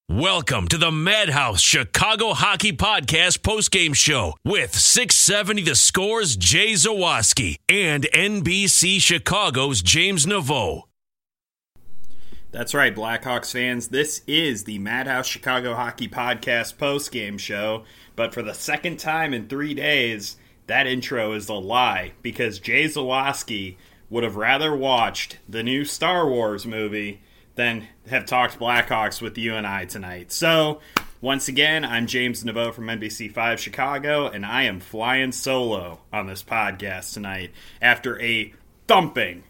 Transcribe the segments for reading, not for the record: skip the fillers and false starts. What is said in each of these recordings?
Welcome to the Madhouse Chicago Hockey Podcast postgame show with 670 The Score's Jay Zawaski and NBC Chicago's James Naveau. That's right, Blackhawks fans. This is the Madhouse Chicago Hockey Podcast postgame show, but for the second time in 3 days, that intro is a lie because Jay Zawaski would have rather watched the new Star Wars movie than have talked Blackhawks with you and I tonight. So, once again, I'm James Naveau from NBC5 Chicago, and I am flying solo on this podcast tonight after a thumping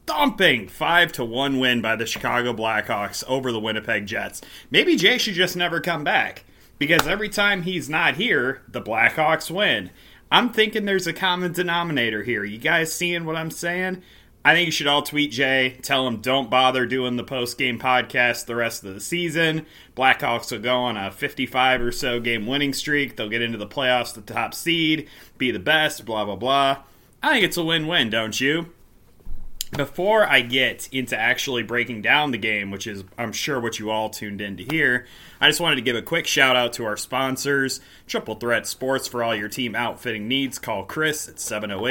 5-1 win by the Chicago Blackhawks over the Winnipeg Jets. Maybe Jay should just never come back, because every time he's not here, the Blackhawks win. I'm thinking there's a common denominator here. You guys seeing what I'm saying? I think you should all tweet Jay, tell him don't bother doing the post-game podcast the rest of the season. Blackhawks will go on a 55 or so game winning streak. They'll get into the playoffs, the top seed, be the best, blah, blah, blah. I think it's a win-win, don't you? Before I get into actually breaking down the game, which is, I'm sure, what you all tuned in to hear, I just wanted to give a quick shout-out to our sponsors. Triple Threat Sports for all your team outfitting needs. Call Chris at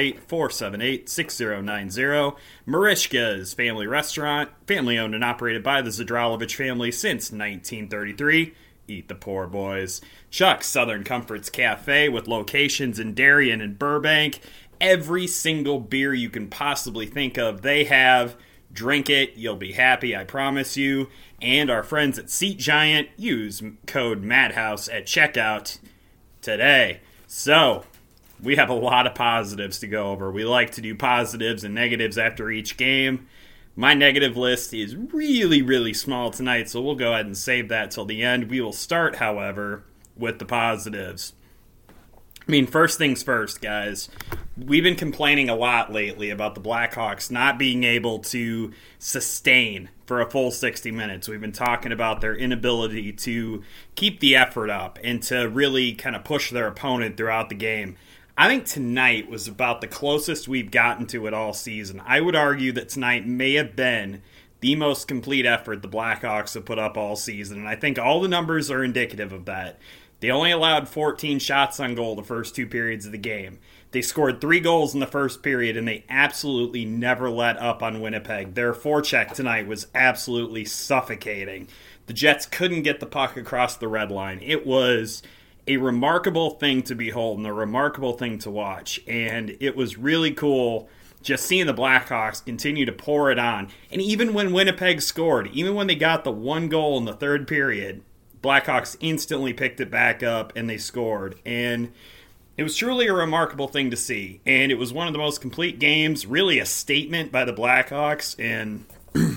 708-478-6090. Marishka's Family Restaurant, family-owned and operated by the Zadralovich family since 1933. Eat the poor boys. Chuck's Southern Comforts Cafe with locations in Darien and Burbank. Every single beer you can possibly think of, they have. Drink it. You'll be happy, I promise you. And our friends at Seat Giant, use code MADHOUSE at checkout today. So, we have a lot of positives to go over. We like to do positives and negatives after each game. My negative list is really, really small tonight, so we'll go ahead and save that till the end. We will start, however, with the positives. I mean, first things first, guys. We've been complaining a lot lately about the Blackhawks not being able to sustain for a full 60 minutes. We've been talking about their inability to keep the effort up and to really kind of push their opponent throughout the game. I think tonight was about the closest we've gotten to it all season. I would argue that tonight may have been the most complete effort the Blackhawks have put up all season, and I think all the numbers are indicative of that. They only allowed 14 shots on goal the first two periods of the game. They scored 3 goals in the first period, and they absolutely never let up on Winnipeg. Their forecheck tonight was absolutely suffocating. The Jets couldn't get the puck across the red line. It was a remarkable thing to behold and a remarkable thing to watch. And it was really cool just seeing the Blackhawks continue to pour it on. And even when Winnipeg scored, even when they got the 1 goal in the third period, Blackhawks instantly picked it back up and they scored. And it was truly a remarkable thing to see. And it was one of the most complete games, really a statement by the Blackhawks. And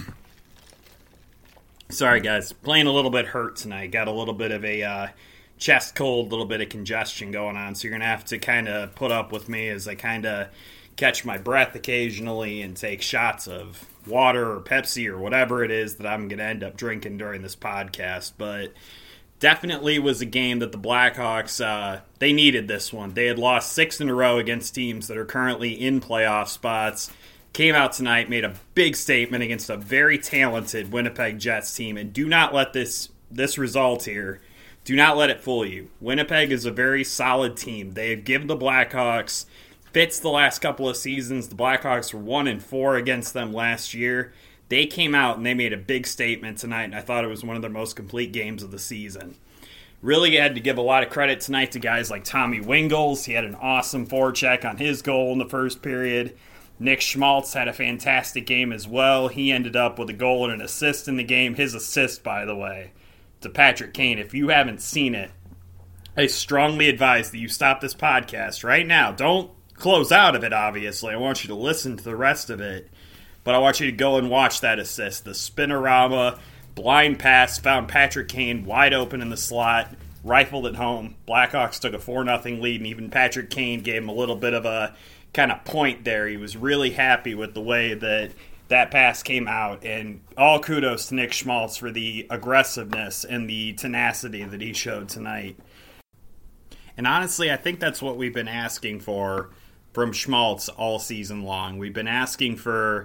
sorry guys, playing a little bit hurt tonight. Got a little bit of a chest cold, a little bit of congestion going on. So you're going to have to kind of put up with me as I kind of catch my breath occasionally and take shots of water or Pepsi or whatever it is that I'm going to end up drinking during this podcast. But definitely was a game that the Blackhawks, they needed this one. They had lost 6 in a row against teams that are currently in playoff spots. Came out tonight, made a big statement against a very talented Winnipeg Jets team. And do not let this result here, do not let it fool you. Winnipeg is a very solid team. They have given the Blackhawks fits the last couple of seasons. The Blackhawks were 1-4 against them last year. They came out and they made a big statement tonight, and I thought it was one of their most complete games of the season. Really had to give a lot of credit tonight to guys like Tommy Wingels. He had an awesome forecheck on his goal in the first period. Nick Schmaltz had a fantastic game as well. He ended up with a goal and an assist in the game. His assist, by the way, to Patrick Kane. If you haven't seen it, I strongly advise that you stop this podcast right now. Don't close out of it, obviously. I want you to listen to the rest of it. But I want you to go and watch that assist. The spinorama, blind pass, found Patrick Kane wide open in the slot, rifled it home. Blackhawks took a 4-0 lead, and even Patrick Kane gave him a little bit of a kind of point there. He was really happy with the way that pass came out. And all kudos to Nick Schmaltz for the aggressiveness and the tenacity that he showed tonight. And honestly, I think that's what we've been asking for from Schmaltz all season long. We've been asking for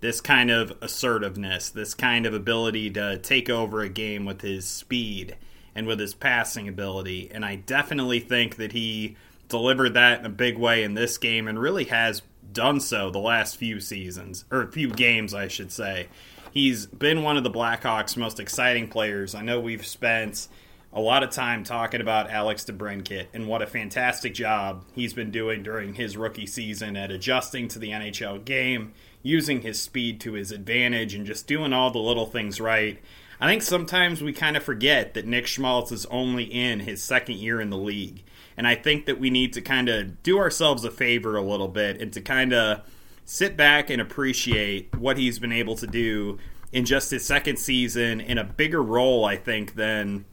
this kind of assertiveness, this kind of ability to take over a game with his speed and with his passing ability. And I definitely think that he delivered that in a big way in this game and really has done so the last few seasons, or few games, I should say. He's been one of the Blackhawks' most exciting players. I know we've spent a lot of time talking about Alex DeBrincat and what a fantastic job he's been doing during his rookie season at adjusting to the NHL game, using his speed to his advantage, and just doing all the little things right. I think sometimes we kind of forget that Nick Schmaltz is only in his second year in the league. And I think that we need to kind of do ourselves a favor a little bit and to kind of sit back and appreciate what he's been able to do in just his second season in a bigger role, I think, than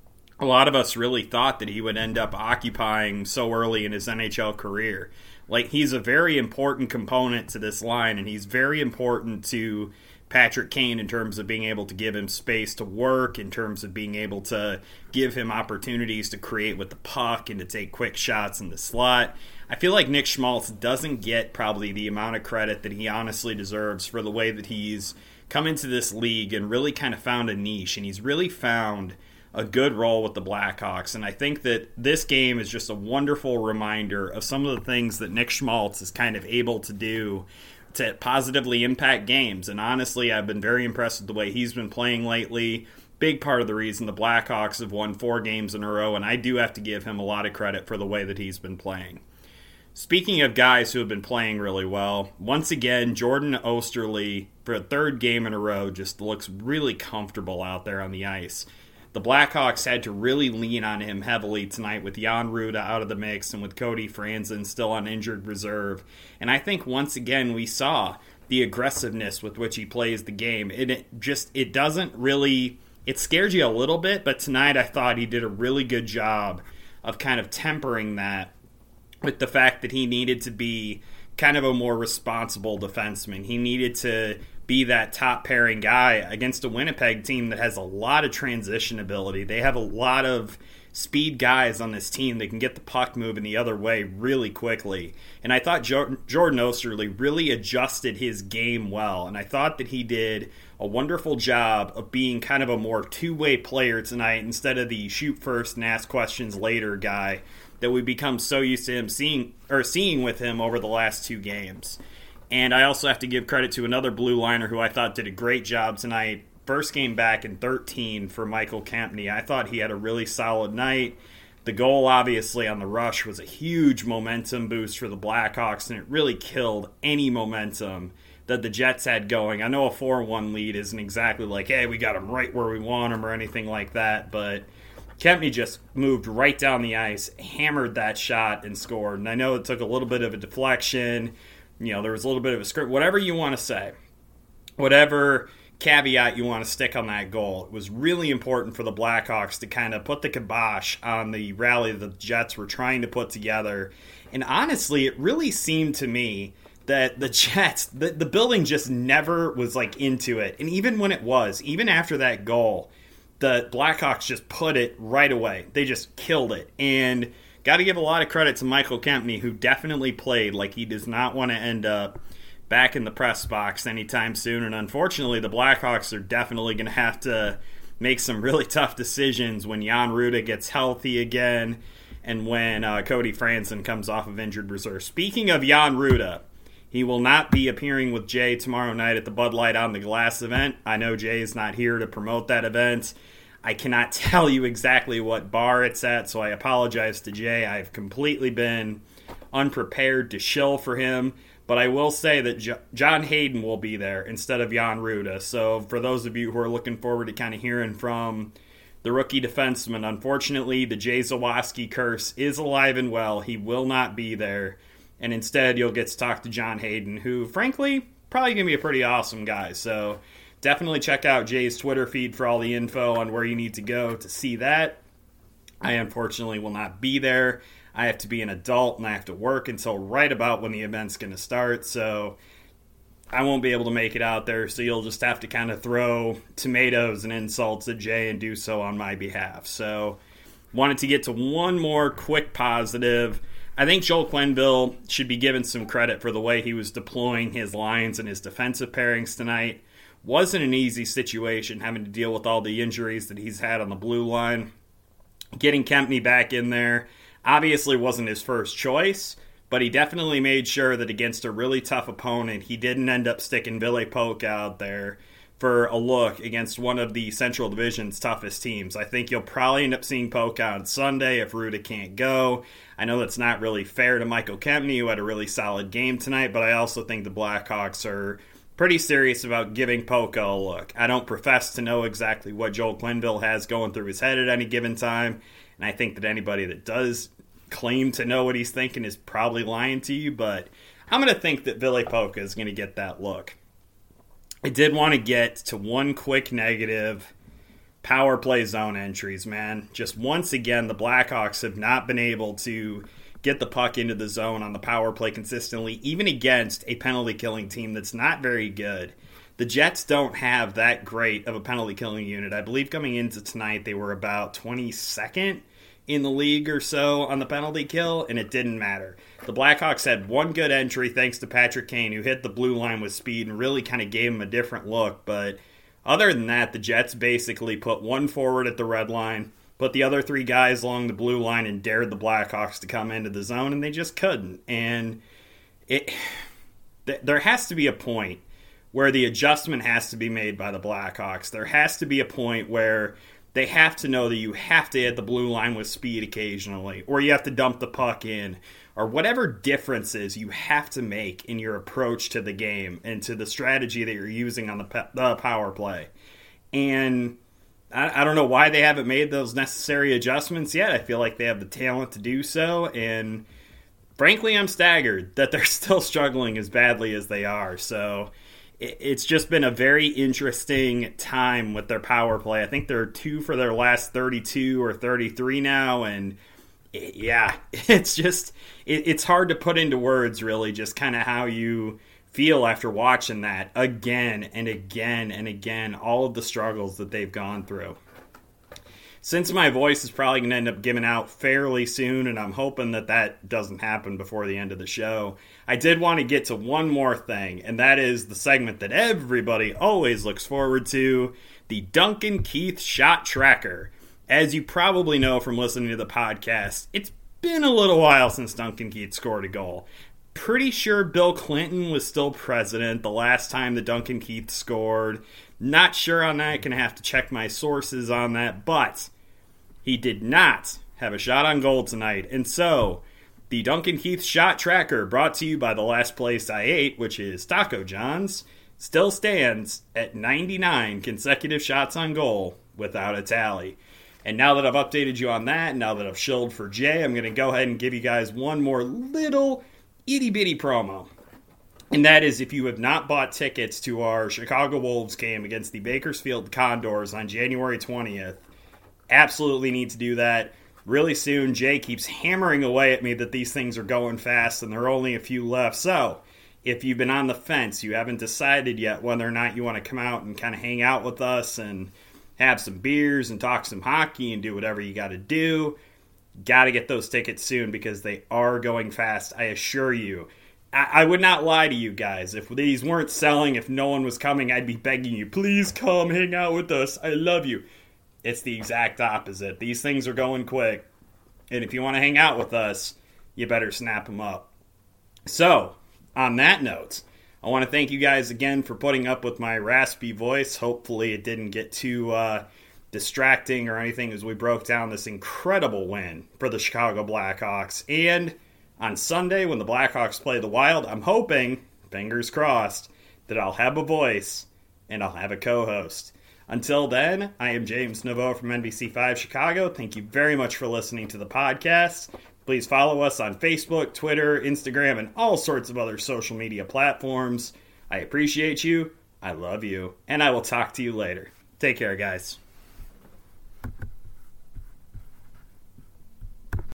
a lot of us really thought that he would end up occupying so early in his NHL career. Like, he's a very important component to this line, and he's very important to Patrick Kane in terms of being able to give him space to work, in terms of being able to give him opportunities to create with the puck and to take quick shots in the slot. I feel like Nick Schmaltz doesn't get probably the amount of credit that he honestly deserves for the way that he's come into this league and really kind of found a niche, and he's really found a good role with the Blackhawks. And I think that this game is just a wonderful reminder of some of the things that Nick Schmaltz is kind of able to do to positively impact games. And honestly, I've been very impressed with the way he's been playing lately. Big part of the reason the Blackhawks have won 4 games in a row, and I do have to give him a lot of credit for the way that he's been playing. Speaking of guys who have been playing really well, once again, Jordan Oesterle, for a 3rd game in a row, just looks really comfortable out there on the ice. The Blackhawks had to really lean on him heavily tonight with Jan Rutta out of the mix and with Cody Franzen still on injured reserve. And I think once again we saw the aggressiveness with which he plays the game. It doesn't really, it scares you a little bit, but tonight I thought he did a really good job of kind of tempering that with the fact that he needed to be kind of a more responsible defenseman. He needed to be that top pairing guy against a Winnipeg team that has a lot of transition ability. They have a lot of speed guys on this team that can get the puck moving the other way really quickly. And I thought Jordan Oesterle really adjusted his game well. And I thought that he did a wonderful job of being kind of a more two-way player tonight instead of the shoot first and ask questions later guy that we've become so used to him seeing with him over the last 2 games. And I also have to give credit to another blue liner who I thought did a great job tonight. First game back in 13 for Michael Kempny. I thought he had a really solid night. The goal, obviously, on the rush was a huge momentum boost for the Blackhawks, and it really killed any momentum that the Jets had going. I know a 4-1 lead isn't exactly like, hey, we got them right where we want them or anything like that, but Kempny just moved right down the ice, hammered that shot, and scored. And I know it took a little bit of a deflection. You know, there was a little bit of a script, whatever you want to say, whatever caveat you want to stick on that goal. It was really important for the Blackhawks to kind of put the kibosh on the rally the Jets were trying to put together. And honestly, it really seemed to me that the Jets, the building just never was like into it. And even when it was, even after that goal, the Blackhawks just put it right away. They just killed it. And got to give a lot of credit to Michael Kempny, who definitely played like he does not want to end up back in the press box anytime soon. And unfortunately, the Blackhawks are definitely going to have to make some really tough decisions when Jan Rutta gets healthy again and when Cody Franzen comes off of injured reserve. Speaking of Jan Rutta, he will not be appearing with Jay tomorrow night at the Bud Light on the Glass event. I know Jay is not here to promote that event. I cannot tell you exactly what bar it's at, so I apologize to Jay. I've completely been unprepared to shill for him, but I will say that John Hayden will be there instead of Jan Rutta. So for those of you who are looking forward to kind of hearing from the rookie defenseman, unfortunately, the Jay Zawaski curse is alive and well. He will not be there, and instead you'll get to talk to John Hayden, who, frankly, probably going to be a pretty awesome guy. So definitely check out Jay's Twitter feed for all the info on where you need to go to see that. I unfortunately will not be there. I have to be an adult and I have to work until right about when the event's going to start, so I won't be able to make it out there, so you'll just have to kind of throw tomatoes and insults at Jay and do so on my behalf. So wanted to get to one more quick positive. I think Joel Quenneville should be given some credit for the way he was deploying his lines and his defensive pairings tonight. Wasn't an easy situation having to deal with all the injuries that he's had on the blue line. Getting Kempny back in there obviously wasn't his first choice, but he definitely made sure that against a really tough opponent, he didn't end up sticking Ville Polk out there for a look against one of the Central Division's toughest teams. I think you'll probably end up seeing Polk on Sunday if Ruda can't go. I know that's not really fair to Michael Kempny, who had a really solid game tonight, but I also think the Blackhawks are pretty serious about giving Polk a look. I don't profess to know exactly what Joel Quenneville has going through his head at any given time, and I think that anybody that does claim to know what he's thinking is probably lying to you, but I'm going to think that Ville Polk is going to get that look. I did want to get to one quick negative. Power play zone entries, man. Just once again, the Blackhawks have not been able to get the puck into the zone on the power play consistently, even against a penalty-killing team that's not very good. The Jets don't have that great of a penalty-killing unit. I believe coming into tonight, they were about 22nd in the league or so on the penalty kill, and it didn't matter. The Blackhawks had one good entry thanks to Patrick Kane, who hit the blue line with speed and really kind of gave him a different look. But other than that, the Jets basically put one forward at the red line, put the other three guys along the blue line, and dared the Blackhawks to come into the zone, and they just couldn't. And there has to be a point where the adjustment has to be made by the Blackhawks. There has to be a point where they have to know that you have to hit the blue line with speed occasionally, or you have to dump the puck in, or whatever differences you have to make in your approach to the game and to the strategy that you're using on the power play. And I don't know why they haven't made those necessary adjustments yet. I feel like they have the talent to do so, and frankly, I'm staggered that they're still struggling as badly as they are. So it's just been a very interesting time with their power play. I think they're 2 for their last 32 or 33 now, and yeah, it's hard to put into words, really, just kind of how you feel after watching that again and again and again, all of the struggles that they've gone through. Since my voice is probably going to end up giving out fairly soon, and I'm hoping that doesn't happen before the end of the show, I did want to get to one more thing, and that is the segment that everybody always looks forward to, the Duncan Keith Shot Tracker. As you probably know from listening to the podcast, it's been a little while since Duncan Keith scored a goal. Pretty sure Bill Clinton was still president the last time that Duncan Keith scored. Not sure on that. Going to have to check my sources on that, but he did not have a shot on goal tonight. And so, the Duncan Keith Shot Tracker, brought to you by the last place I ate, which is Taco John's, still stands at 99 consecutive shots on goal without a tally. And now that I've updated you on that, now that I've shilled for Jay, I'm going to go ahead and give you guys one more little itty-bitty promo. And that is, if you have not bought tickets to our Chicago Wolves game against the Bakersfield Condors on January 20th, absolutely need to do that really soon. Jay keeps hammering away at me that these things are going fast and there are only a few left. So, if you've been on the fence, you haven't decided yet whether or not you want to come out and kind of hang out with us and have some beers and talk some hockey and do whatever you got to do, got to get those tickets soon because they are going fast, I assure you. I would not lie to you guys. If these weren't selling, if no one was coming, I'd be begging you, please come hang out with us. I love you. It's the exact opposite. These things are going quick. And if you want to hang out with us, you better snap them up. So, on that note, I want to thank you guys again for putting up with my raspy voice. Hopefully it didn't get too distracting or anything as we broke down this incredible win for the Chicago Blackhawks. And on Sunday, when the Blackhawks play the Wild, I'm hoping, fingers crossed, that I'll have a voice and I'll have a co-host. Until then, I am James Naveau from NBC5 Chicago. Thank you very much for listening to the podcast. Please follow us on Facebook, Twitter, Instagram, and all sorts of other social media platforms. I appreciate you, I love you, and I will talk to you later. Take care, guys.